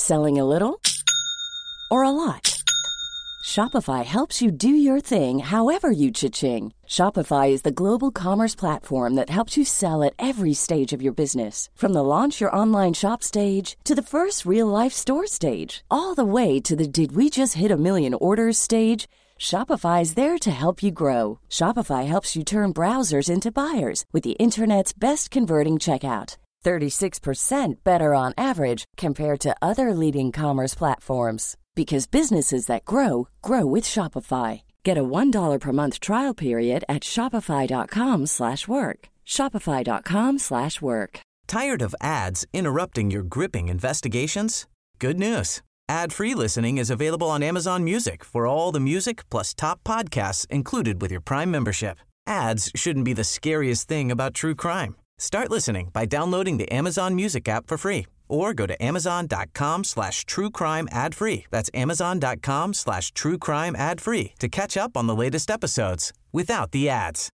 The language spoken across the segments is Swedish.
Selling a little or a lot? Shopify helps you do your thing however you cha-ching. Shopify is the global commerce platform that helps you sell at every stage of your business. From the launch your online shop stage to the first real-life store stage, all the way to the did we just hit a million orders stage. Shopify is there to help you grow. Shopify helps you turn browsers into buyers with the internet's best converting checkout. 36% better on average compared to other leading commerce platforms. Because businesses that grow, grow with Shopify. Get a $1 per month trial period at shopify.com/work. Shopify.com/work. Tired of ads interrupting your gripping investigations? Good news. Ad-free listening is available on Amazon Music for all the music plus top podcasts included with your Prime membership. Ads shouldn't be the scariest thing about true crime. Start listening by downloading the Amazon Music app for free or go to amazon.com/truecrime ad-free. That's amazon.com/truecrime ad-free to catch up on the latest episodes without the ads.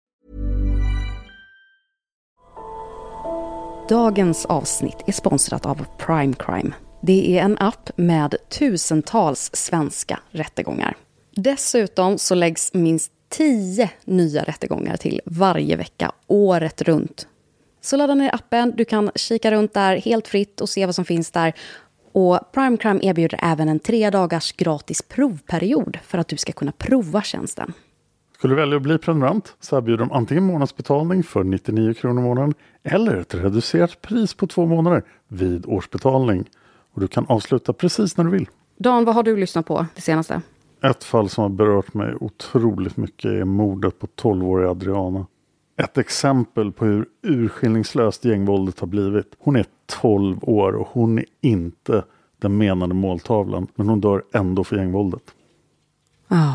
Dagens avsnitt är sponsrat av Prime Crime. Det är en app med tusentals svenska rättegångar. Dessutom så läggs minst 10 nya rättegångar till varje vecka, året runt. Så ladda ner appen, du kan kika runt där helt fritt och se vad som finns där. Och Prime Crime erbjuder även en 3 dagars gratis provperiod för att du ska kunna prova tjänsten. Skulle du välja att bli prenumerant så erbjuder de antingen månadsbetalning för 99 kronor i månaden eller ett reducerat pris på 2 månader vid årsbetalning. Och du kan avsluta precis när du vill. Dan, vad har du lyssnat på det senaste? Ett fall som har berört mig otroligt mycket är mordet på 12-åriga Adriana. Ett exempel på hur urskillningslöst gängvåldet har blivit. Hon är 12 år och hon är inte den menade måltavlan. Men hon dör ändå för gängvåldet. Ja.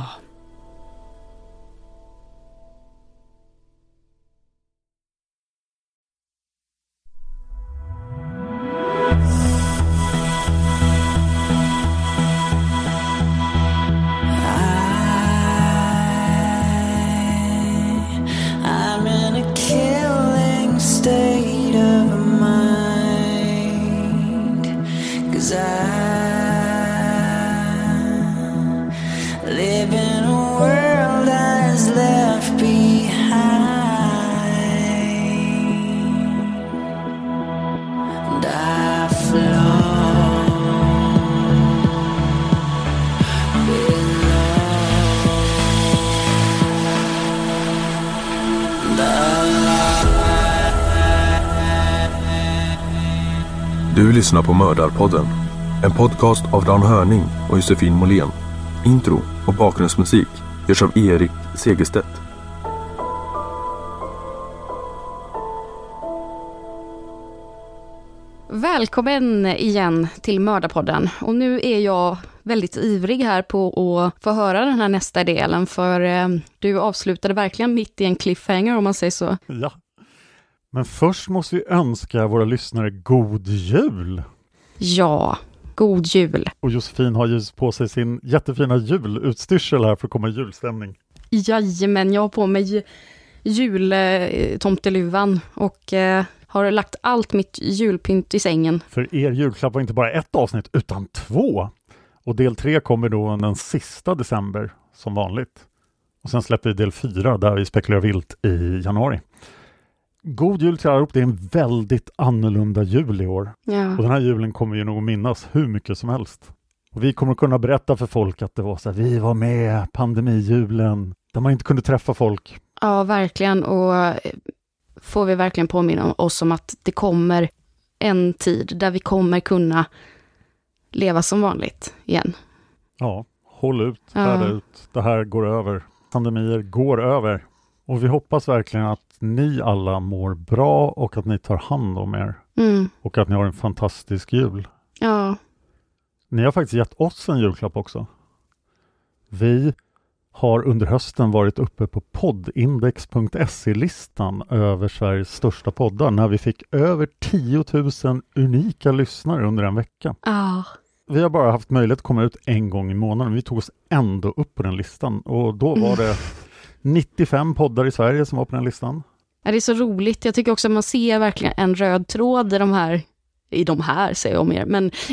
Du lyssnar på Mördarpodden, en podcast av Dan Hörning och Josefin Måhlén. Intro och bakgrundsmusik görs av Erik Segerstedt. Välkommen igen till Mördarpodden. Och nu är jag väldigt ivrig här på att få höra den här nästa delen. För du avslutade verkligen mitt i en cliffhanger om man säger så. Ja. Men först måste vi önska våra lyssnare god jul. Ja, god jul. Och Josefin har ju på sig sin jättefina julutstyrsel här för att komma i julstämning. Jajamän, jag har på mig jultomteluvan och har lagt allt mitt julpynt i sängen. För er julklapp var inte bara ett avsnitt utan 2. Och del 3 kommer då den sista december som vanligt. Och sen släpper vi del 4 där vi spekulerar vilt i januari. God jul till allihop, det är en väldigt annorlunda jul i år. Ja. Och den här julen kommer ju nog minnas hur mycket som helst. Och vi kommer kunna berätta för folk att det var så här, vi var med pandemijulen där man inte kunde träffa folk. Ja, verkligen. Och får vi verkligen påminna oss om att det kommer en tid där vi kommer kunna leva som vanligt igen. Ja, håll ut, färda ut. Det här går över. Pandemier går över. Och vi hoppas verkligen att ni alla mår bra och att ni tar hand om er. Mm. Och att ni har en fantastisk jul. Ja. Ni har faktiskt gett oss en julklapp också. Vi har under hösten varit uppe på poddindex.se-listan över Sveriges största poddar när vi fick över 10 000 unika lyssnare under en vecka. Ja. Vi har bara haft möjlighet att komma ut en gång i månaden. Vi tog oss ändå upp på den listan och då var det 95 poddar i Sverige som var på den listan. Ja, det är så roligt. Jag tycker också att man ser verkligen en röd tråd i de här säger jag mer, men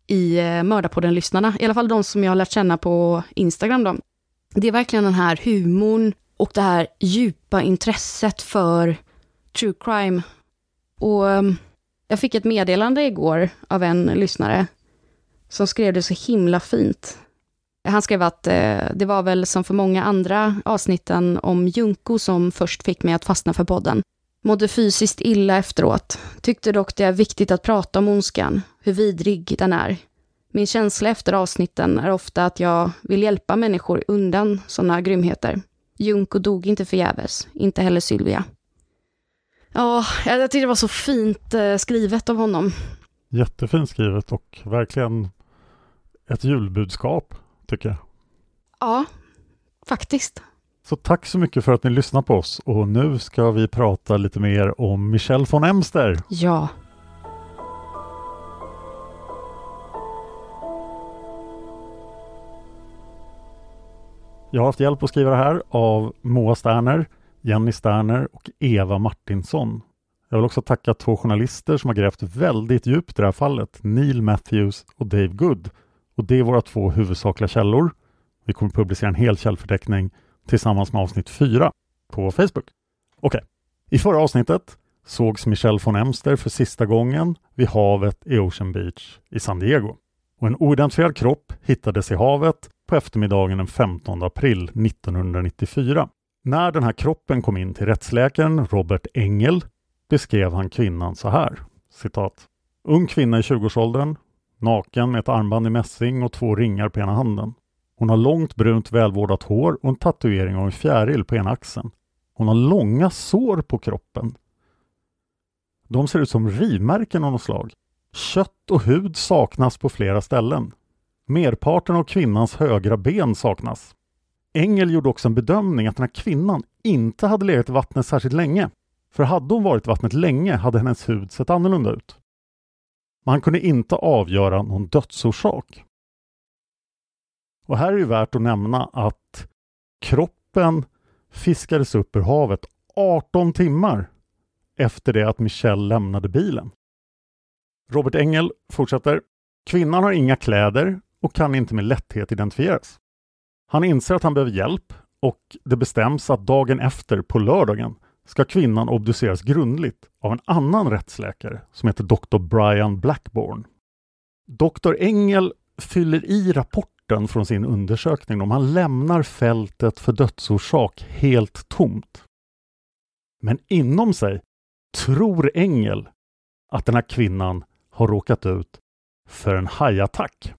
i Mördarpodden-lyssnarna. I alla fall de som jag har lärt känna på Instagram. Då. Det är verkligen den här humorn och det här djupa intresset för true crime. Och jag fick ett meddelande igår av en lyssnare som skrev det så himla fint. Han skrev att det var väl som för många andra avsnitten om Junko som först fick mig att fastna för podden. Mådde fysiskt illa efteråt. Tyckte dock det är viktigt att prata om ondskan, hur vidrig den är. Min känsla efter avsnitten är ofta att jag vill hjälpa människor undan sådana grymheter. Junko dog inte förgäves, inte heller Sylvia. Ja, jag tyckte det var så fint skrivet av honom. Jättefint skrivet och verkligen ett julbudskap, tycker jag. Ja, faktiskt. Så tack så mycket för att ni lyssnar på oss. Och nu ska vi prata lite mer om Michelle von Emster. Ja. Jag har haft hjälp att skriva det här av Moa Sterner, Jenny Sterner och Eva Martinsson. Jag vill också tacka 2 journalister som har grävt väldigt djupt i det här fallet. Neil Matthews och Dave Good. Och det är våra 2 huvudsakliga källor. Vi kommer publicera en hel källförteckning tillsammans med avsnitt 4 på Facebook. Okej. I förra avsnittet sågs Michelle von Emster för sista gången vid havet i Ocean Beach i San Diego. Och en oidentifierad kropp hittades i havet på eftermiddagen den 15 april 1994. När den här kroppen kom in till rättsläkaren Robert Engel beskrev han kvinnan så här, citat. Ung kvinna i 20-årsåldern, naken med ett armband i mässing och 2 ringar på ena handen. Hon har långt brunt välvårdat hår och en tatuering av en fjäril på ena axeln. Hon har långa sår på kroppen. De ser ut som rivmärken av något slag. Kött och hud saknas på flera ställen. Merparten av kvinnans högra ben saknas. Engel gjorde också en bedömning att den här kvinnan inte hade legat i vattnet särskilt länge. För hade hon varit i vattnet länge hade hennes hud sett annorlunda ut. Men han kunde inte avgöra någon dödsorsak. Och här är det värt att nämna att kroppen fiskades upp ur havet 18 timmar efter det att Michelle lämnade bilen. Robert Engel fortsätter. Kvinnan har inga kläder och kan inte med lätthet identifieras. Han inser att han behöver hjälp och det bestäms att dagen efter på lördagen ska kvinnan obduceras grundligt av en annan rättsläkare som heter Dr. Brian Blackburn. Dr. Engel fyller i rapporten från sin undersökning om han lämnar fältet för dödsorsak helt tomt. Men inom sig tror Engel att den här kvinnan har råkat ut för en hajattack.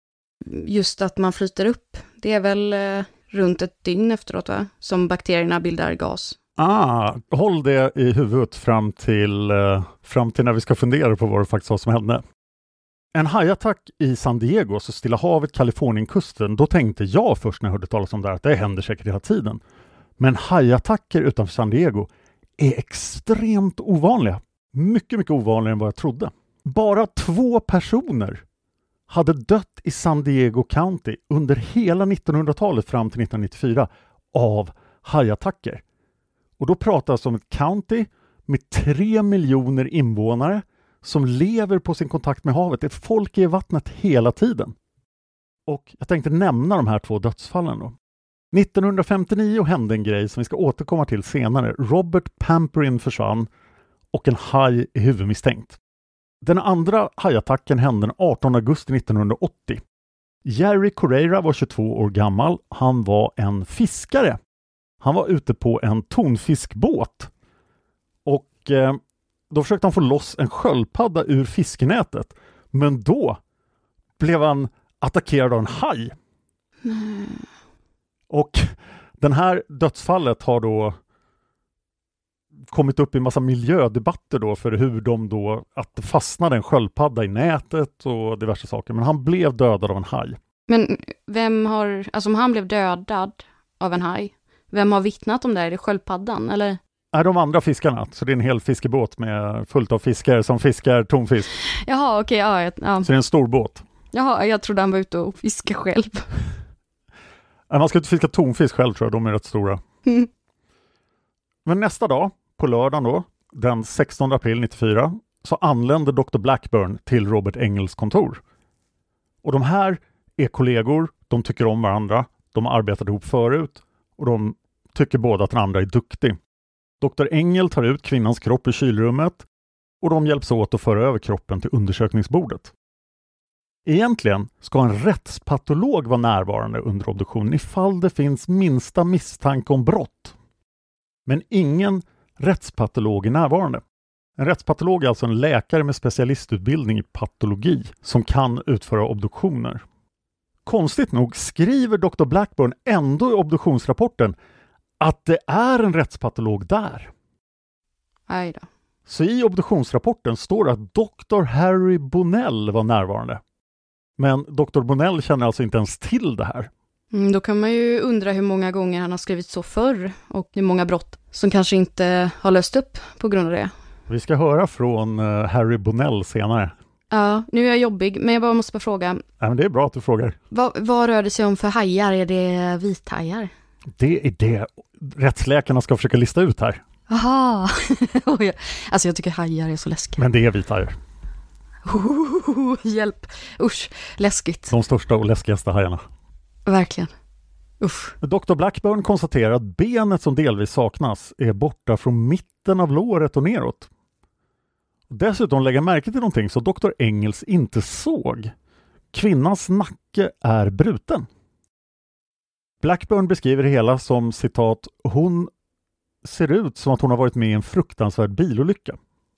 Just att man flyter upp, det är väl runt ett dygn efteråt, va? Som bakterierna bildar gas. Håll det i huvudet fram till när vi ska fundera på vad det faktiskt var som hände. En hajattack i San Diego, så Stilla havet, Kalifornienkusten, då tänkte jag först när jag hörde talas om det här att det händer säkert hela tiden. Men hajattacker utanför San Diego är extremt ovanliga. Mycket, mycket ovanligare än vad jag trodde. Bara 2 personer hade dött i San Diego County under hela 1900-talet fram till 1994 av hajattacker. Och då pratas om ett county med 3 miljoner invånare som lever på sin kontakt med havet. Ett folk är i vattnet hela tiden. Och jag tänkte nämna de här 2 dödsfallen då. 1959 hände en grej som vi ska återkomma till senare. Robert Pamperin försvann och en haj är huvudmisstänkt. Den andra hajattacken hände den 18 augusti 1980. Jerry Correira var 22 år gammal. Han var en fiskare. Han var ute på en tonfiskbåt. Och då försökte han få loss en sköldpadda ur fiskenätet. Men då blev han attackerad av en haj. Och den här dödsfallet har då kommit upp i en massa miljödebatter då för hur de då, att det fastnade en sköldpadda i nätet och diverse saker. Men han blev dödad av en haj. Men vem har, alltså om han blev dödad av en haj, vem har vittnat om det? Är det sköldpaddan eller? Är de andra fiskarna, så det är en hel fiskebåt med fullt av fiskare som fiskar tonfisk. Jaha, okej, ja. Så det är en stor båt. Jaha, jag trodde han var ute och fiskade själv. Man ska inte fiska tonfisk själv, tror jag, de är rätt stora. Men nästa dag, på lördagen då, den 16 april 94, så anlände Dr. Blackburn till Robert Engels kontor. Och de här är kollegor, de tycker om varandra, de har arbetat ihop förut och de tycker båda att den andra är duktig. Dr. Engel tar ut kvinnans kropp i kylrummet och de hjälps åt att föra över kroppen till undersökningsbordet. Egentligen ska en rättspatolog vara närvarande under obduktionen ifall det finns minsta misstanke om brott. Men ingen rättspatolog är närvarande. En rättspatolog är alltså en läkare med specialistutbildning i patologi som kan utföra obduktioner. Konstigt nog skriver Dr. Blackburn ändå i obduktionsrapporten att det är en rättspatolog där. Aj då. Så i obduktionsrapporten står det att Dr. Harry Bonnell var närvarande. Men Dr. Bonnell känner alltså inte ens till det här. Då kan man ju undra hur många gånger han har skrivit så förr och hur många brott som kanske inte har löst upp på grund av det. Vi ska höra från Harry Bonnell senare. Ja, nu är jag jobbig, men jag måste bara fråga. Ja, men det är bra att du frågar. Vad rör det sig om för hajar? Är det vithajar? Det är det rättsläkarna ska försöka lista ut här. Aha, alltså jag tycker hajar är så läskiga. Men det är vithajar. Hjälp, usch, läskigt. De största och läskigaste hajarna. Verkligen, usch. Dr. Blackburn konstaterar att benet som delvis saknas är borta från mitten av låret och neråt. Dessutom lägger märke till någonting så Dr. Engels inte såg. Kvinnans nacke är bruten. Blackburn beskriver det hela som citat, hon ser ut som att hon har varit med i en fruktansvärd bilolycka.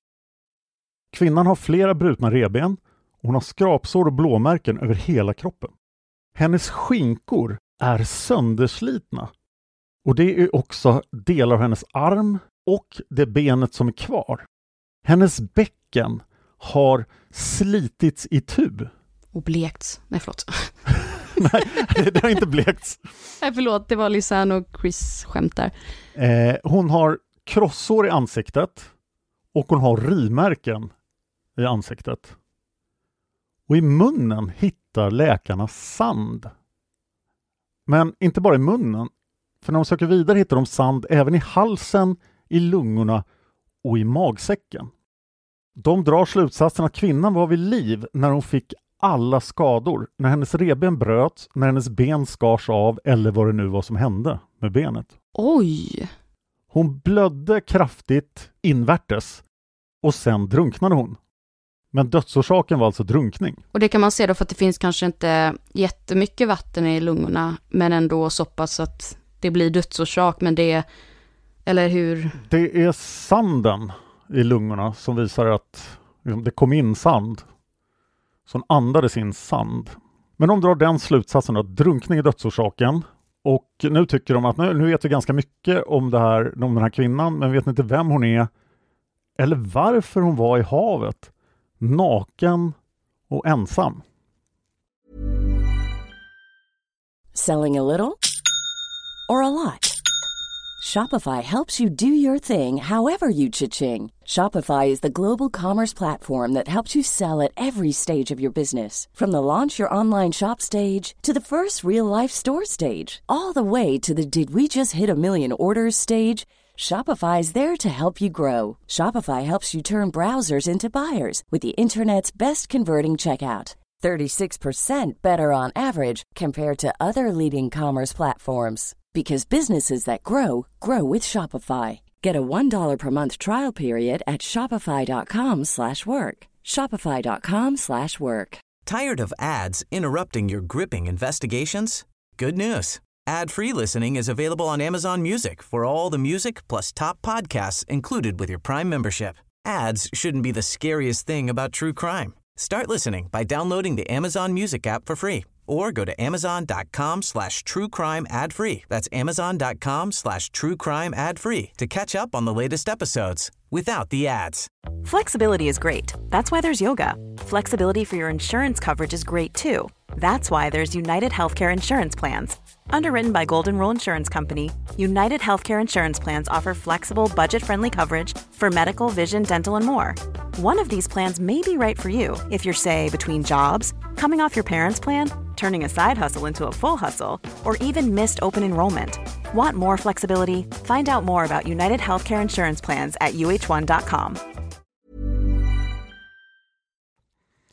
Kvinnan har flera brutna revben och hon har skrapsår och blåmärken över hela kroppen. Hennes skinkor är sönderslitna och det är också delar av hennes arm och det benet som är kvar. Hennes bäcken har slitits i tu. Och blekts. Nej, förlåt. Nej, det har inte blekts. Nej, förlåt. Det var Lisanne och Chris skämt där. Hon har krossår i ansiktet och hon har rivmärken i ansiktet. Och i munnen hittar läkarna sand. Men inte bara i munnen. För när de söker vidare hittar de sand även i halsen, i lungorna och i magsäcken. De drar slutsatsen att kvinnan var vid liv när hon fick alla skador. När hennes revben bröt, när hennes ben skars av eller vad det nu var som hände med benet. Oj! Hon blödde kraftigt invärtes och sen drunknade hon. Men dödsorsaken var alltså drunkning. Och det kan man se då för att det finns kanske inte jättemycket vatten i lungorna men ändå så pass att det blir dödsorsak, men det, eller hur? Det är sanden i lungorna som visar att det kom in sand. Så hon andades in sand. Men de drar den slutsatsen att drunkning är dödsorsaken. Och nu tycker de att nu vet vi ganska mycket om den här kvinnan, men vet inte vem hon är eller varför hon var i havet, naken och ensam. Selling a little or a lot? Shopify helps you do your thing however you cha-ching. Shopify is the global commerce platform that helps you sell at every stage of your business. From the launch your online shop stage to the first real-life store stage, all the way to the did we just hit a million orders stage. Shopify is there to help you grow. Shopify helps you turn browsers into buyers with the internet's best converting checkout. 36% better on average compared to other leading commerce platforms. Because businesses that grow, grow with Shopify. Get a $1 per month trial period at shopify.com/work. Shopify.com/work. Tired of ads interrupting your gripping investigations? Good news. Ad-free listening is available on Amazon Music for all the music plus top podcasts included with your Prime membership. Ads shouldn't be the scariest thing about true crime. Start listening by downloading the Amazon Music app for free or go to amazon.com/truecrime ad-free. That's amazon.com/truecrime ad-free to catch up on the latest episodes without the ads. Flexibility is great. That's why there's yoga. Flexibility for your insurance coverage is great too. That's why there's United Healthcare Insurance Plans. Underwritten by Golden Rule Insurance Company, United Healthcare Insurance Plans offer flexible, budget-friendly coverage for medical, vision, dental, and more. One of these plans may be right for you if you're, say, between jobs, coming off your parents' plan, turning a side hustle into a full hustle, or even missed open enrollment. Want more flexibility? Find out more about United Healthcare Insurance Plans at uh1.com.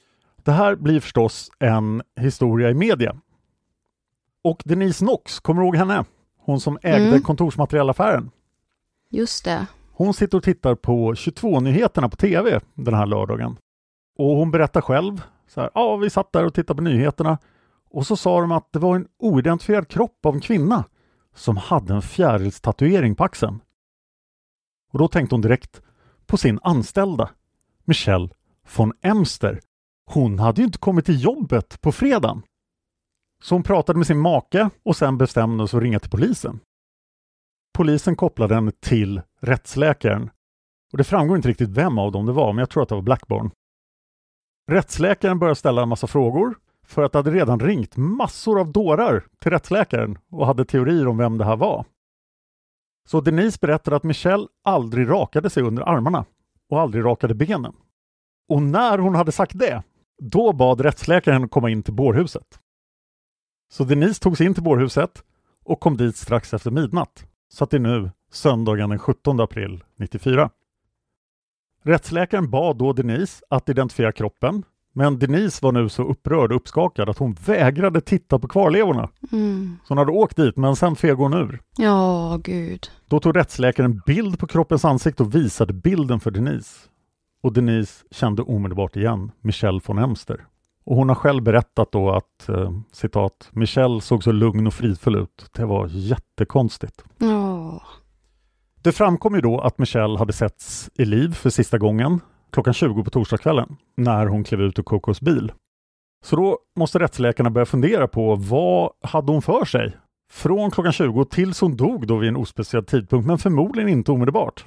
Det här blir förstås en historia i media. Och Denise Knox, kommer du ihåg henne? Hon som ägde kontorsmaterialaffären. Just det. Hon sitter och tittar på 22-nyheterna på tv den här lördagen. Och hon berättar själv, så här, vi satt där och tittade på nyheterna. Och så sa de att det var en oidentifierad kropp av en kvinna som hade en fjärilstatuering på axeln. Och då tänkte hon direkt på sin anställda, Michelle von Emster. Hon hade ju inte kommit till jobbet på fredagen. Så hon pratade med sin make och sen bestämde sig att ringa till polisen. Polisen kopplade henne till rättsläkaren. Och det framgår inte riktigt vem av dem det var, men jag tror att det var Blackburn. Rättsläkaren började ställa en massa frågor för att det hade redan ringt massor av dårar till rättsläkaren och hade teorier om vem det här var. Så Denise berättade att Michelle aldrig rakade sig under armarna och aldrig rakade benen. Och när hon hade sagt det, då bad rättsläkaren komma in till bårhuset. Så Denise tog sig in till bårhuset och kom dit strax efter midnatt. Så att det är nu söndagen den 17 april 94. Rättsläkaren bad då Denise att identifiera kroppen. Men Denise var nu så upprörd och uppskakad att hon vägrade titta på kvarlevorna. Så hon hade åkt dit, men sen feg hon ur. Ja, gud. Då tog rättsläkaren en bild på kroppens ansikte och visade bilden för Denise. Och Denise kände omedelbart igen Michelle von Emster. Och hon har själv berättat då att, citat, Michelle såg så lugn och fridfull ut. Det var jättekonstigt. Ja. Det framkom ju då att Michelle hade setts i liv för sista gången klockan 20 på torsdagskvällen när hon klev ut ur Cocos bil. Så då måste rättsläkarna börja fundera på vad hade hon för sig från klockan 20 tills hon dog då vid en ospecificerad tidpunkt, men förmodligen inte omedelbart.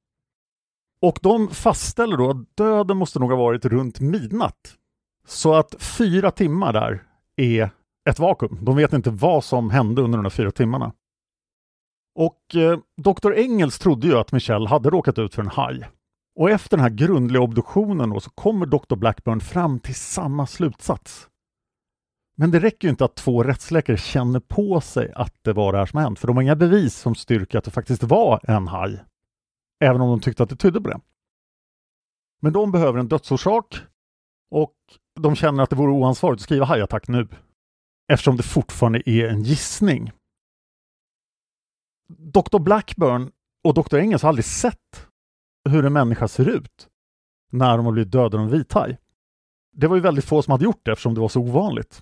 Och de fastställer då att döden måste nog ha varit runt midnatt. Så att 4 timmar där är ett vakuum. De vet inte vad som hände under de här 4 timmarna. Och Dr. Engels trodde ju att Michelle hade råkat ut för en haj. Och efter den här grundliga obduktionen då, så kommer Dr. Blackburn fram till samma slutsats. Men det räcker ju inte att 2 rättsläkare känner på sig att det var det här som hänt. För de har inga bevis som styrker att det faktiskt var en haj. Även om de tyckte att det tydde på det. Men de behöver en dödsorsak. Och de känner att det vore oansvarigt att skriva hajattack nu. Eftersom det fortfarande är en gissning. Dr. Blackburn och Dr. Engels har aldrig sett hur en människa ser ut när de har blivit dödade av en vithaj. Det var ju väldigt få som hade gjort det eftersom det var så ovanligt.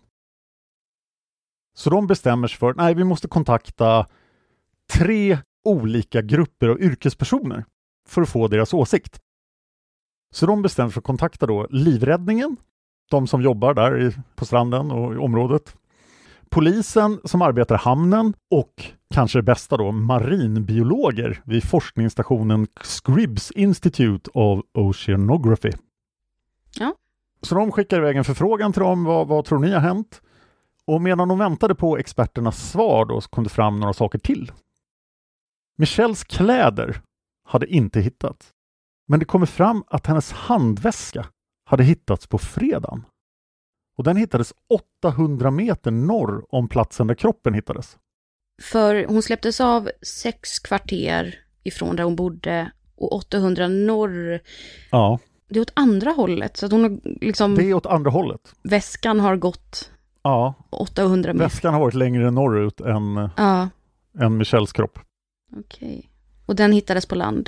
Så de bestämmer sig för att vi måste kontakta 3 olika grupper av yrkespersoner för att få deras åsikt. Så de bestämmer sig för att kontakta då livräddningen, de som jobbar där på stranden och i området. Polisen som arbetar i hamnen och kanske det bästa då marinbiologer vid forskningsstationen Scripps Institute of Oceanography. Ja. Så de skickar iväg en förfrågan till dem, vad tror ni har hänt? Och medan de väntade på experternas svar då så kom det fram några saker till. Michelles kläder hade inte hittats. Men det kommer fram att hennes handväska hade hittats på fredagen. Och den hittades 800 meter norr om platsen där kroppen hittades. För hon släpptes av 6 kvarter ifrån där hon bodde och 800 norr. Ja. Det är åt andra hållet. Så att hon har liksom... Det är åt andra hållet. Väskan har gått 800 meter. Väskan har varit längre norrut än Michelles kropp. Okej. Och den hittades på land?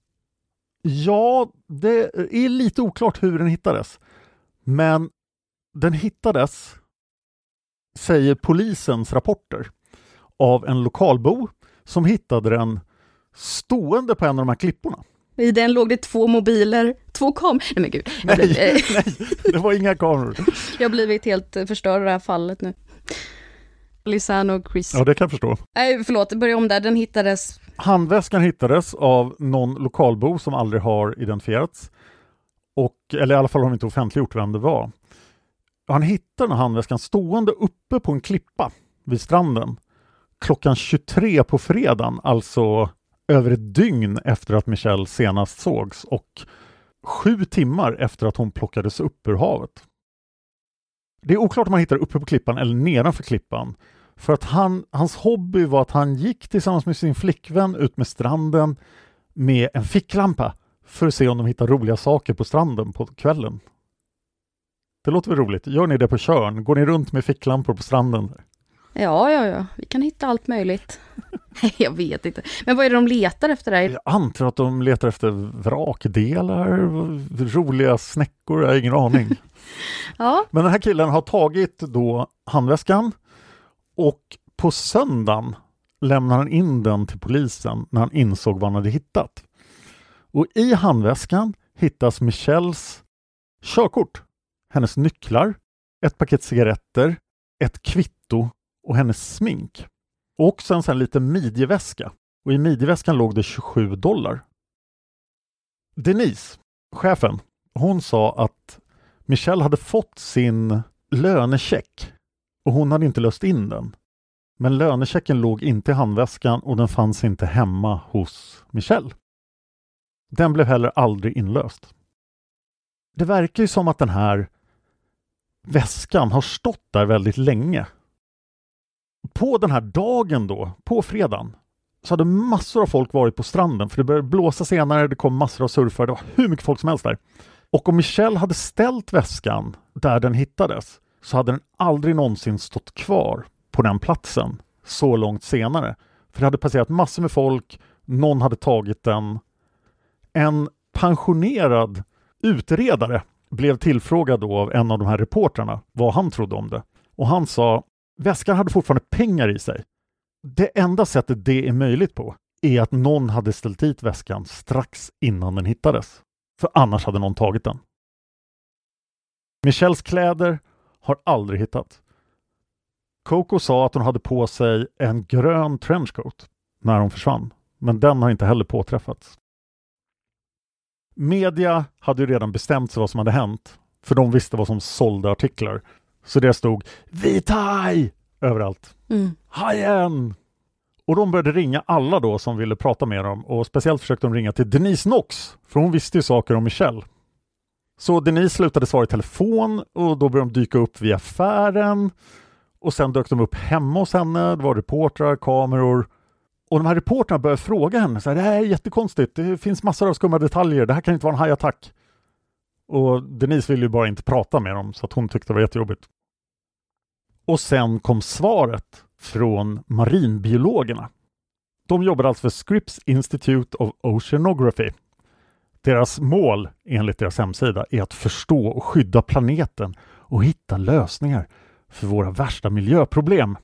Ja, det är lite oklart hur den hittades. Men den hittades, säger polisens rapporter, av en lokalbo som hittade den stående på en av de här klipporna. I den låg det 2 mobiler, 2 kameror. Nej men gud. Nej, det var inga kameror. Jag har blivit helt förstörd i det här fallet nu. Lisanne och Chris. Ja, det kan jag förstå. Nej, förlåt, börja om där. Den hittades... Handväskan hittades av någon lokalbo som aldrig har identifierats. Eller i alla fall har de inte offentliggjort vem det var. Han hittade den handväskan stående uppe på en klippa vid stranden klockan 23 på fredagen, alltså över ett dygn efter att Michelle senast sågs och 7 timmar efter att hon plockades upp ur havet. Det är oklart om man hittar uppe på klippan eller nedanför klippan. För att hans hobby var att han gick tillsammans med sin flickvän ut med stranden med en ficklampa för att se om de hittar roliga saker på stranden på kvällen. Det låter väl roligt. Gör ni det på Tjörn? Går ni runt med ficklampor på stranden? Ja. Vi kan hitta allt möjligt. Jag vet inte. Men vad är det de letar efter där? Jag antar att de letar efter vrakdelar, roliga snäckor, jag har ingen aning. Ja. Men den här killen har tagit då handväskan och på söndagen lämnar han in den till polisen när han insåg vad han hade hittat. Och i handväskan hittas Michelles körkort, hennes nycklar, ett paket cigaretter, ett kvitto och hennes smink. Och också en sån här liten midjeväska. Och i midjeväskan låg det $27. Denise, chefen, hon sa att Michelle hade fått sin lönecheck och hon hade inte löst in den. Men lönechecken låg inte i handväskan och den fanns inte hemma hos Michelle. Den blev heller aldrig inlöst. Det verkar ju som att den här väskan har stått där väldigt länge. På den här dagen då, på fredagen, så hade massor av folk varit på stranden för det började blåsa senare, det kom massor av surfare, det var hur mycket folk som helst där. Och om Michelle hade ställt väskan där den hittades så hade den aldrig någonsin stått kvar på den platsen så långt senare. För det hade passerat massor med folk, någon hade tagit den. En pensionerad utredare blev tillfrågad då av en av de här reportrarna vad han trodde om det. Och han sa, väskan hade fortfarande pengar i sig. Det enda sättet det är möjligt på är att någon hade ställt dit väskan strax innan den hittades. För annars hade någon tagit den. Michelles kläder har aldrig hittats. Coco sa att hon hade på sig en grön trenchcoat när hon försvann. Men den har inte heller påträffats. Media hade ju redan bestämt sig vad som hade hänt. För de visste vad som sålde artiklar. Så det stod vit haj överallt. Hajen! Och de började ringa alla då som ville prata med dem. Och speciellt försökte de ringa till Denise Knox. För hon visste ju saker om Michelle. Så Denise slutade svara i telefon. Och då började de dyka upp via affären. Och sen dök de upp hemma hos henne. Det var reportrar, kameror. Och de här reportrarna började fråga henne. Så här, det här är jättekonstigt. Det finns massor av skumma detaljer. Det här kan inte vara en hajattack. Och Denise ville ju bara inte prata med dem. Så att hon tyckte det var jättejobbigt. Och sen kom svaret från marinbiologerna. De jobbar alltså för Scripps Institute of Oceanography. Deras mål, enligt deras hemsida, är att förstå och skydda planeten och hitta lösningar för våra värsta miljöproblem.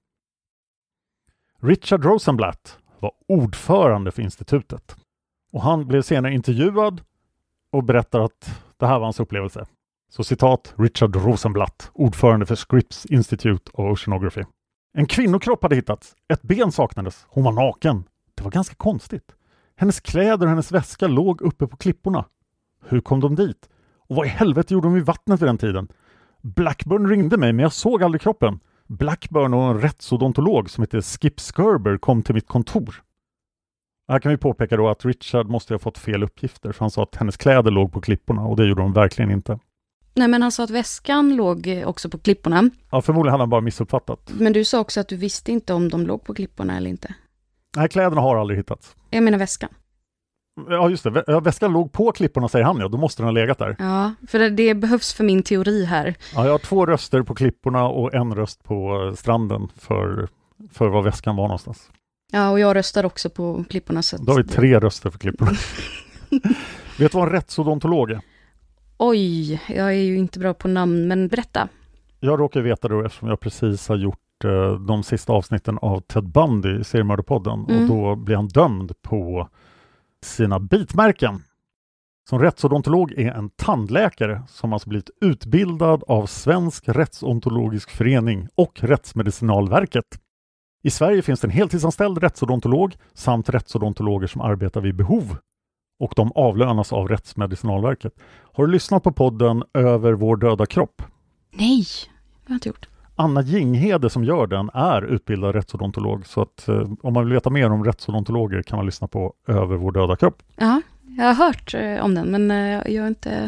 Richard Rosenblatt var ordförande för institutet. Och han blev senare intervjuad och berättar att det här var hans upplevelse. Så citat Richard Rosenblatt, ordförande för Scripps Institute of Oceanography. En kvinnokropp hade hittats. Ett ben saknades. Hon var naken. Det var ganska konstigt. Hennes kläder och hennes väska låg uppe på klipporna. Hur kom de dit? Och vad i helvete gjorde de i vattnet vid den tiden? Blackburn ringde mig men jag såg aldrig kroppen. Blackburn och en rättsodontolog som heter Skip Skerber kom till mitt kontor. Här kan vi påpeka då att Richard måste ha fått fel uppgifter. För han sa att hennes kläder låg på klipporna och det gjorde de verkligen inte. Nej, men han sa att väskan låg också på klipporna. Ja, förmodligen hade han bara missuppfattat. Men du sa också att du visste inte om de låg på klipporna eller inte. Nej, kläderna har aldrig hittats. Jag menar väskan. Ja, just det. Väskan låg på klipporna, säger han. Ja, då måste den ha legat där. Ja, för det behövs för min teori här. Ja, jag har 2 röster på klipporna och 1 röst på stranden för var väskan var någonstans. Ja, och jag röstar också på klipporna. Så då har vi 3 röster för klipporna. Vet du vad en rättsodontolog är? Oj, jag är ju inte bra på namn, men berätta. Jag råkar veta det eftersom jag precis har gjort de sista avsnitten av Ted Bundy i Seriemördarpodden. Och då blir han dömd på sina bitmärken. Som rättsodontolog är en tandläkare som alltså blivit utbildad av Svensk rättsodontologisk förening och Rättsmedicinalverket. I Sverige finns det en heltidsanställd rättsodontolog samt rättsodontologer som arbetar vid behov. Och de avlönas av Rättsmedicinalverket. Har du lyssnat på podden Över vår döda kropp? Nej, det har jag inte gjort. Anna Jinghede som gör den är utbildad rättsodontolog. Så att om man vill veta mer om rättsodontologer kan man lyssna på Över vår döda kropp. Ja, jag har hört om den men jag är inte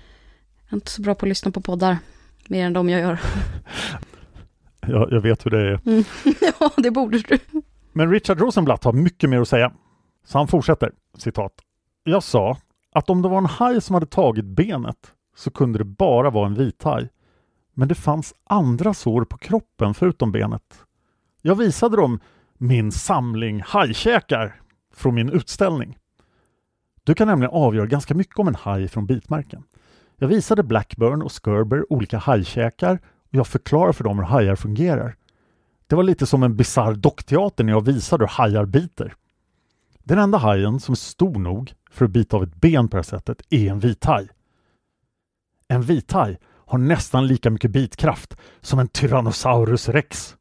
så bra på att lyssna på poddar. Mer än de jag gör. Jag vet hur det är. Ja, det borde du. Men Richard Rosenblatt har mycket mer att säga. Så han fortsätter, citat. Jag sa att om det var en haj som hade tagit benet så kunde det bara vara en vithaj. Men det fanns andra sår på kroppen förutom benet. Jag visade dem min samling hajkäkar från min utställning. Du kan nämligen avgöra ganska mycket om en haj från bitmärken. Jag visade Blackburn och Skerber olika hajkäkar och jag förklarar för dem hur hajar fungerar. Det var lite som en bizarr dockteater när jag visade hur hajar biter. Den enda hajen som är stor nog för att bita av ett ben på det här sättet är en vithaj. En vithaj har nästan lika mycket bitkraft som en Tyrannosaurus rex.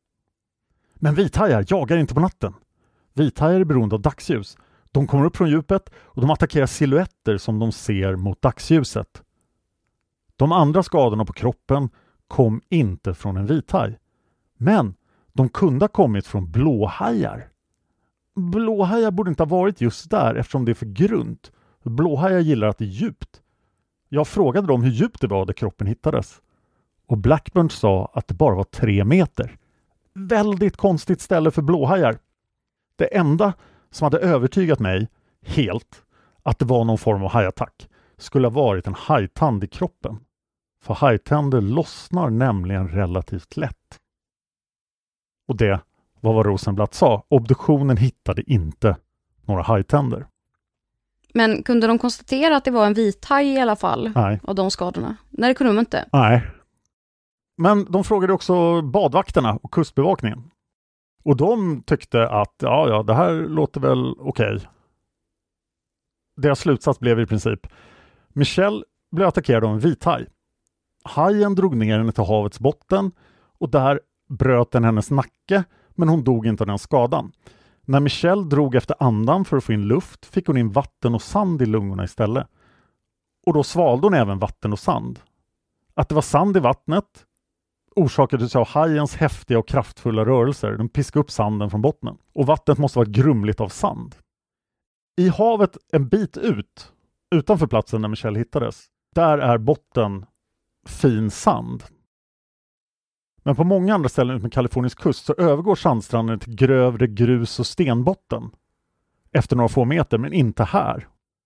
Men vithajar jagar inte på natten. Vithajar är beroende av dagsljus. De kommer upp från djupet och de attackerar silhuetter som de ser mot dagsljuset. De andra skadorna på kroppen kom inte från en vithaj. Men de kunde ha kommit från blåhajar. Blåhajar borde inte ha varit just där eftersom det är för grunt. Blåhajar gillar att det är djupt. Jag frågade dem hur djupt det var där kroppen hittades. Och Blackburn sa att det bara var 3 meter. Väldigt konstigt ställe för blåhajar. Det enda som hade övertygat mig helt att det var någon form av hajattack skulle ha varit en hajtand i kroppen. För hajtänder lossnar nämligen relativt lätt. Och det var vad Rosenblatt sa. Obduktionen hittade inte några hajtänder. Men kunde de konstatera att det var en vithaj i alla fall? Nej. Av de skadorna? Nej, det kunde de inte. Nej. Men de frågade också badvakterna och kustbevakningen. Och de tyckte att ja, det här låter väl okej. Deras slutsats blev i princip: Michelle blev attackerad av en vithaj. Hajen drog ner henne till havets botten och där bröt den hennes nacke, men hon dog inte av den skadan. När Michelle drog efter andan för att få in luft fick hon in vatten och sand i lungorna istället. Och då svalde hon även vatten och sand. Att det var sand i vattnet orsakades av hajens häftiga och kraftfulla rörelser. Den piskade upp sanden från bottnen. Och vattnet måste vara grumligt av sand. I havet en bit utanför platsen där Michelle hittades, där är botten fin sand. Men på många andra ställen ut med Kaliforniens kust så övergår sandstranden till grövre grus- och stenbotten efter några få meter, men inte här.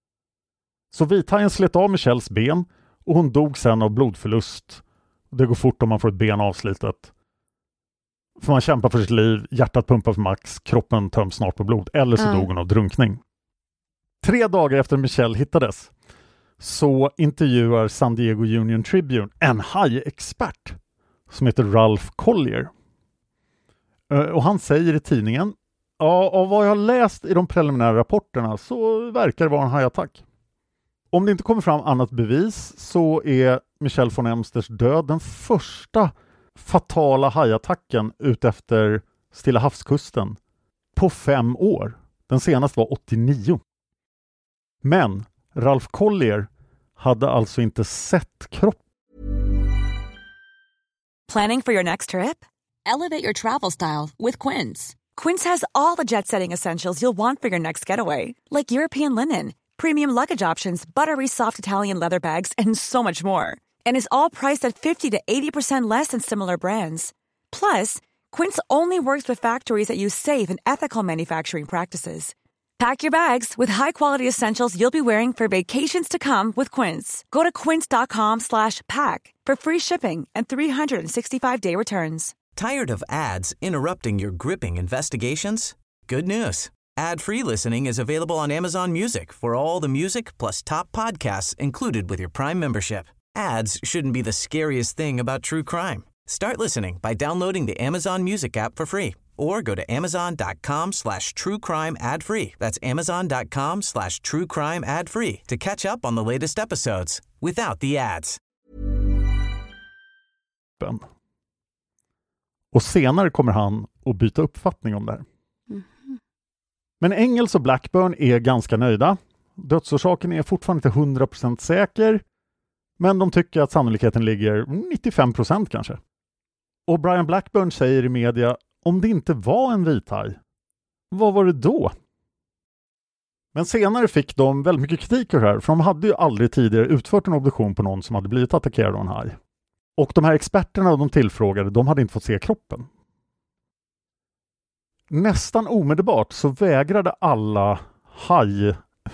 Så vithajen slet av Michelles ben och hon dog sen av blodförlust. Det går fort om man får ett ben avslitet. För man kämpar för sitt liv, hjärtat pumpar för max, kroppen töms snart på blod, eller så dog hon av drunkning. 3 dagar efter Michelle hittades så intervjuar San Diego Union Tribune en hajexpert som heter Ralph Collier. Och han säger i tidningen: ja, av vad jag har läst i de preliminära rapporterna så verkar det vara en hajattack. Om det inte kommer fram annat bevis så är Michelle von Emsters död den första fatala hajattacken ut efter Stilla havskusten på 5 år. Den senaste var 89. Men Ralph Collier hade alltså inte sett kroppen. Planning for your next trip? Elevate your travel style with Quince. Quince has all the jet-setting essentials you'll want for your next getaway, like European linen, premium luggage options, buttery soft Italian leather bags, and so much more. And is all priced at 50 to 80% less than similar brands. Plus, Quince only works with factories that use safe and ethical manufacturing practices. Pack your bags with high-quality essentials you'll be wearing for vacations to come with Quince. Go to quince.com/pack for free shipping and 365-day returns. Tired of ads interrupting your gripping investigations? Good news. Ad-free listening is available on Amazon Music for all the music plus top podcasts included with your Prime membership. Ads shouldn't be the scariest thing about true crime. Start listening by downloading the Amazon Music app for free or go to amazon.com/truecrime ad-free. That's amazon.com/truecrime ad-free to catch up on the latest episodes without the ads. Och senare kommer han att byta uppfattning om det här. Men Engels och Blackburn är ganska nöjda. Dödsorsaken är fortfarande inte 100% säker, men de tycker att sannolikheten ligger 95% kanske. Och Brian Blackburn säger i media: om det inte var en vithaj, vad var det då? Men senare fick de väldigt mycket kritik för det här, för de hade ju aldrig tidigare utfört en obduktion på någon som hade blivit attackerad av en haj. Och de här experterna de tillfrågade, de hade inte fått se kroppen. Nästan omedelbart så vägrade alla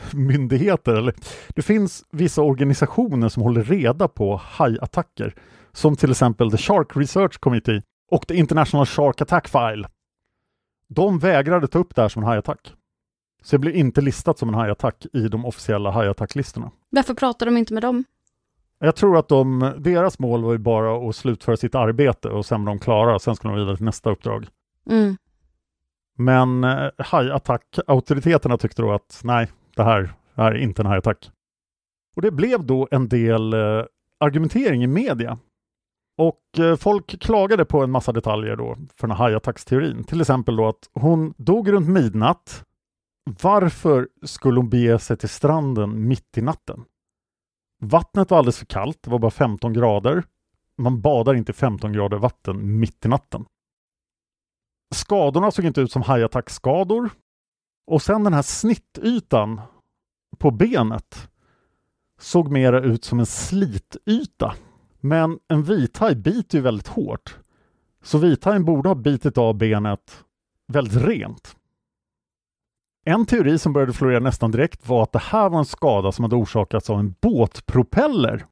hajmyndigheter, eller det finns vissa organisationer som håller reda på hajattacker, som till exempel The Shark Research Committee och The International Shark Attack File. De vägrade ta upp det här som en hajattack. Så det blev inte listat som en hajattack i de officiella hajattacklistorna. Varför pratar de inte med dem? Jag tror att deras mål var ju bara att slutföra sitt arbete och sen var de klara. Sen skulle de vidare till nästa uppdrag. Mm. Men hajattack-auktoriteterna tyckte då att nej, det här är inte en hajattack. Och det blev då en del argumentering i media. Och folk klagade på en massa detaljer då för den här hajattacksteorin. Till exempel då att hon dog runt midnatt. Varför skulle hon bege sig till stranden mitt i natten? Vattnet var alldeles för kallt, det var bara 15 grader. Man badar inte 15 grader vatten mitt i natten. Skadorna såg inte ut som hajattackskador. Och sen den här snittytan på benet såg mera ut som en slityta. Men en vithaj biter ju väldigt hårt. Så vithajen borde ha bitit av benet väldigt rent. En teori som började florera nästan direkt var att det här var en skada som hade orsakats av en båtpropeller.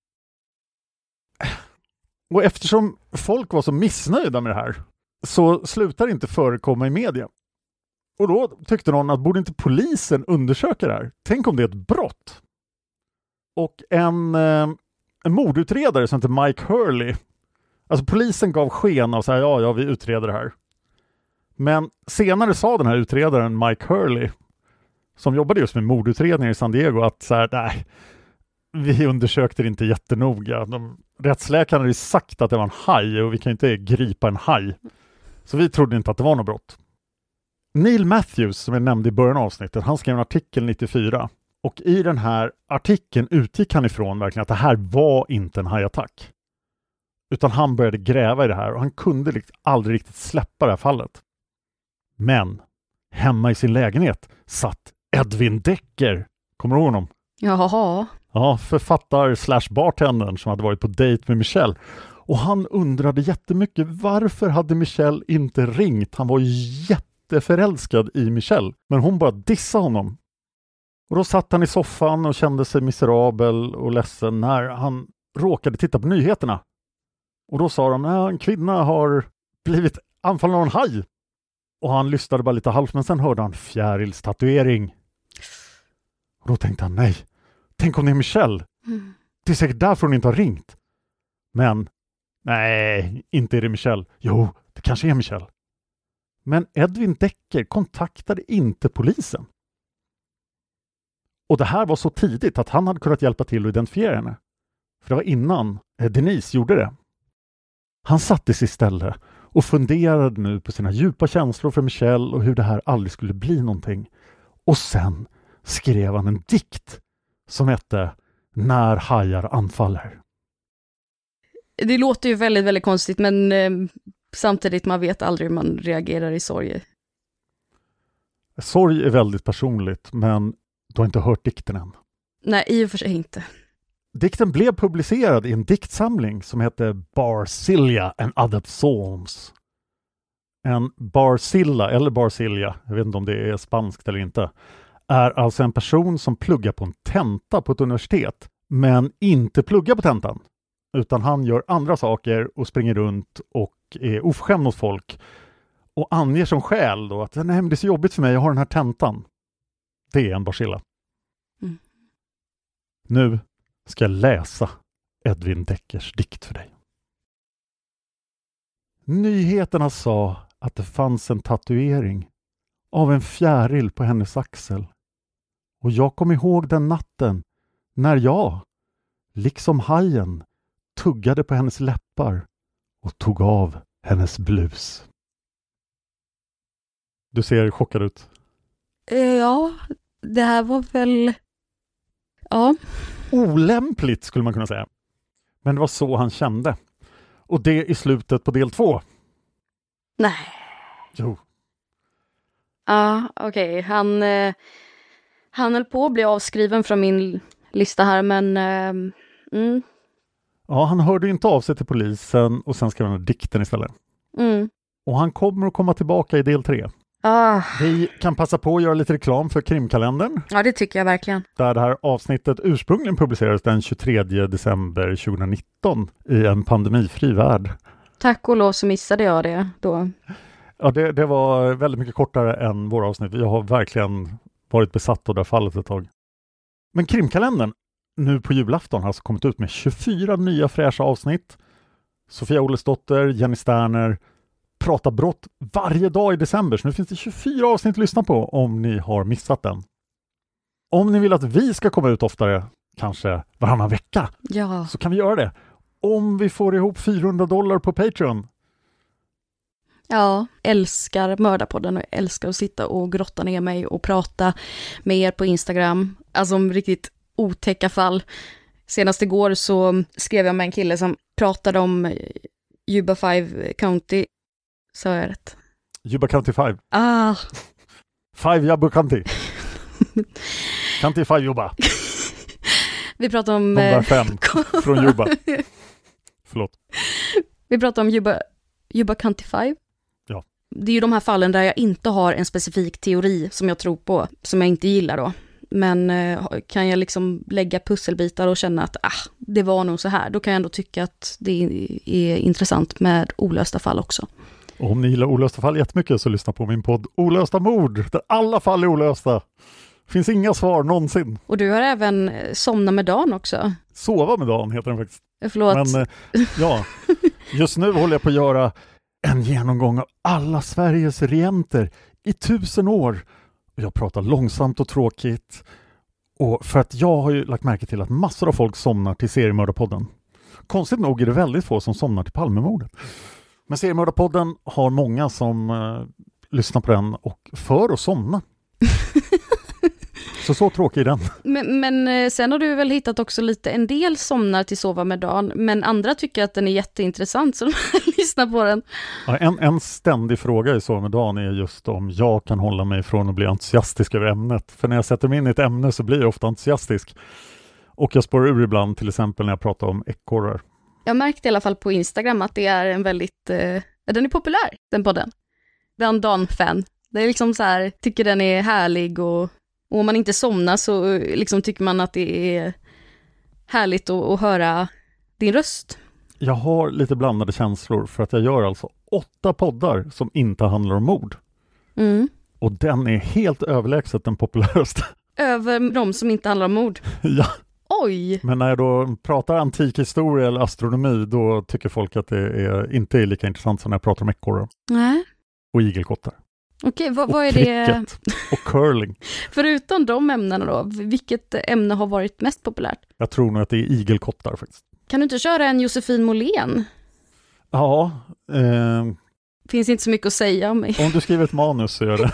Och eftersom folk var så missnöjda med det här så slutar det inte förekomma i media. Och då tyckte någon att borde inte polisen undersöka det här? Tänk om det är ett brott. Och en mordutredare som heter Mike Hurley. Alltså polisen gav sken av så här, ja vi utreder det här. Men senare sa den här utredaren Mike Hurley, som jobbade just med mordutredningar i San Diego, att så här, nej, vi undersökte det inte jättenoga. Rättsläkaren hade ju sagt att det var en haj och vi kan inte gripa en haj. Så vi trodde inte att det var något brott. Neil Matthews, som jag nämnde i början av avsnittet, han skrev en artikel 94. Och i den här artikeln utgick han ifrån verkligen att det här var inte en hajattack. Utan han började gräva i det här och han kunde aldrig riktigt släppa det här fallet. Men hemma i sin lägenhet satt Edwin Decker. Kommer du ihåg honom? Jaha. Ja, författar/bartendern som hade varit på dejt med Michelle. Och han undrade jättemycket varför hade Michelle inte ringt? Han var jätteförälskad i Michelle. Men hon bara dissade honom. Och då satt han i soffan och kände sig miserabel och ledsen när han råkade titta på nyheterna. Och då sa de att en kvinna har blivit anfallen av en haj. Och han lyssnade bara lite halvt, men sen hörde han fjärilstatuering. Och då tänkte han, nej, tänk om det är Michelle. Det är säkert därför hon inte har ringt. Men, nej, inte är det Michelle. Jo, det kanske är Michelle. Men Edwin Decker kontaktade inte polisen. Och det här var så tidigt att han hade kunnat hjälpa till att identifiera henne. För det var innan Denise gjorde det. Han satte sig istället och funderade nu på sina djupa känslor för Michelle och hur det här aldrig skulle bli någonting. Och sen skrev han en dikt som hette När hajar anfaller. Det låter ju väldigt, väldigt konstigt, men samtidigt man vet aldrig hur man reagerar i sorg. Sorg är väldigt personligt, men du har inte hört dikten än. Nej, i och för sig inte. Dikten blev publicerad i en diktsamling som heter Barcilla and Other Psalms. En Barcilla eller Barcilla, jag vet inte om det är spanskt eller inte, är alltså en person som pluggar på en tenta på ett universitet, men inte pluggar på tentan. Utan han gör andra saker och springer runt och är oförskämd mot folk. Och anger som skäl då att nej, men det är så jobbigt för mig, jag har den här tentan. Det är en Barcilla. Mm. Nu ska jag läsa Edwin Deckers dikt för dig. Nyheterna sa att det fanns en tatuering av en fjäril på hennes axel. Och jag kom ihåg den natten när jag, liksom hajen, tuggade på hennes läppar och tog av hennes blus. Du ser chockad ut. Ja, det här var väl... Ja. Olämpligt skulle man kunna säga. Men det var så han kände. Och det i slutet på del 2. Nej. Jo. Ja, okej. Han höll på att bli avskriven från min lista här, men... Ja, han hörde inte av sig till polisen och sen skrev han dikten istället. Mm. Och han kommer att komma tillbaka i del 3. Vi kan passa på att göra lite reklam för Krimkalendern. Ja, det tycker jag verkligen. Där det här avsnittet ursprungligen publicerades den 23 december 2019 i en pandemifri värld. Tack och lov så missade jag det då. Ja, det var väldigt mycket kortare än våra avsnitt. Jag har verkligen varit besatt av det här fallet ett tag. Men Krimkalendern nu på julafton har alltså kommit ut med 24 nya fräscha avsnitt. Sofia Olesdotter, Jenny Sterner pratar brott varje dag i december. Så nu finns det 24 avsnitt att lyssna på om ni har missat den. Om ni vill att vi ska komma ut oftare, kanske varannan vecka, så kan vi göra det. Om vi får ihop $400 på Patreon. Ja, älskar Mördarpodden och älskar att sitta och grotta ner mig och prata med er på Instagram. Alltså om riktigt otäcka fall. Senast igår så skrev jag med en kille som pratade om Yuba 5 County. Så är det. Yuba County 5. 5 Yuba County. County 5 Yuba. Vi pratar om... Nummer 5 från Yuba. Förlåt. Vi pratar om Yuba County 5. Ja. Det är ju de här fallen där jag inte har en specifik teori som jag tror på, som jag inte gillar då. Men kan jag liksom lägga pusselbitar och känna att det var nog så här, då kan jag ändå tycka att det är intressant med olösta fall också. Och om ni gillar olösta fall jättemycket så lyssna på min podd Olösta mord, där alla fall är olösta. Finns inga svar någonsin. Och du har även Somna med Dan också. Sova med Dan heter den faktiskt. Förlåt. Men ja, just nu håller jag på att göra en genomgång av alla Sveriges regenter i 1000 år. Jag pratar långsamt och tråkigt. Och för att jag har ju lagt märke till att massor av folk somnar till Seriemördarpodden. Konstigt nog är det väldigt få som somnar till Palmemordet. Men Seriemördarpodden har många som lyssnar på den och för att somna. Så tråkig är den. Men sen har du väl hittat också en del somnar till Sova med Dan, men andra tycker att den är jätteintressant så de lyssnar på den. Ja, en ständig fråga i Sova med Dan är just om jag kan hålla mig från att bli entusiastisk över ämnet. För när jag sätter mig in i ett ämne så blir jag ofta entusiastisk. Och jag spår ur ibland, till exempel när jag pratar om ekorrar. Jag märkte i alla fall på Instagram att det är en väldigt... den är populär, den podden. Bland Dan-fan. Det är liksom så här, tycker den är härlig och om man inte somnar så liksom tycker man att det är härligt att höra din röst. Jag har lite blandade känslor för att jag gör alltså 8 poddar som inte handlar om mord. Mm. Och den är helt överlägset den populäraste. Över de som inte handlar om mord? Ja. Oj! Men när jag då pratar antik historia eller astronomi, då tycker folk att det inte är lika intressant som när jag pratar om ekorrar. Nej. Och igelkottar. Okej, vad är cricket det? Och curling. Förutom de ämnena då, vilket ämne har varit mest populärt? Jag tror nog att det är igelkottar faktiskt. Kan du inte köra en Josefin Måhlén? Ja. Finns inte så mycket att säga om mig. Om du skriver ett manus så gör det.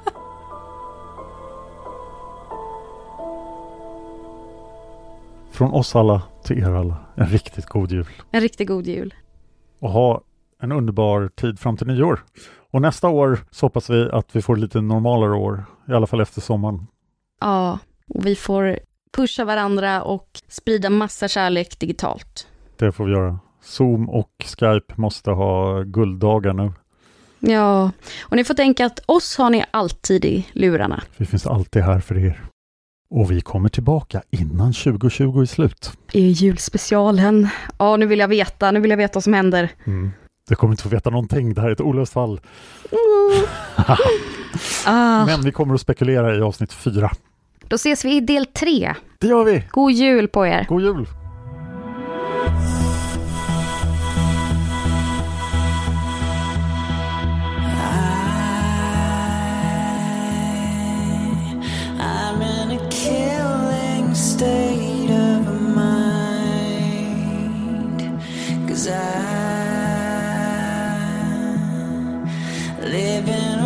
Från oss alla till er alla. En riktigt god jul. En riktigt god jul. Och ha en underbar tid fram till nyår. Och nästa år så hoppas vi att vi får lite normalare år. I alla fall efter sommaren. Ja, och vi får pusha varandra och sprida massa kärlek digitalt. Det får vi göra. Zoom och Skype måste ha gulddagar nu. Ja, och ni får tänka att oss har ni alltid i lurarna. Vi finns alltid här för er. Och vi kommer tillbaka innan 2020 är slut. I julspecialen. Ja, nu vill jag veta vad som händer. Mm. Du kommer inte få veta någonting. Det här är ett olöst fall. Men vi kommer att spekulera i avsnitt 4. Då ses vi i del 3. Det gör vi. God jul på er. God jul. I'm in a killing state of mind, 'cause I live in